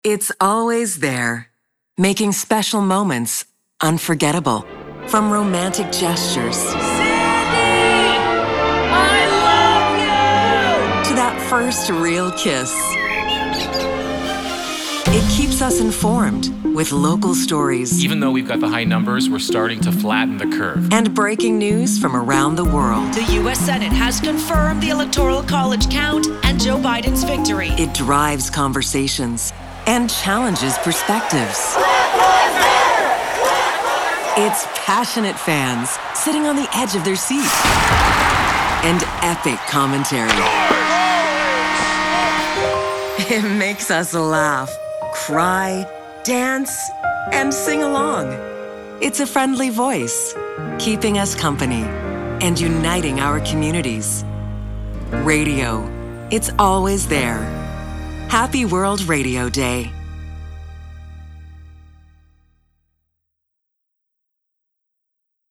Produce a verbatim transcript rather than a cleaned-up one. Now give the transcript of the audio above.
It's always there, making special moments unforgettable. From romantic gestures Sandy! I love you! to that first real kiss. It keeps us informed with local stories. Even though we've got the high numbers, we're starting to flatten the curve. And breaking news from around the world. The U S Senate has confirmed the Electoral College count and Joe Biden's victory. It drives conversations and challenges perspectives. It's passionate fans sitting on the edge of their seats. And epic commentary. It makes us laugh, cry, dance, and sing along. It's a friendly voice, keeping us company and uniting our communities. Radio, it's always there. Happy World Radio Day.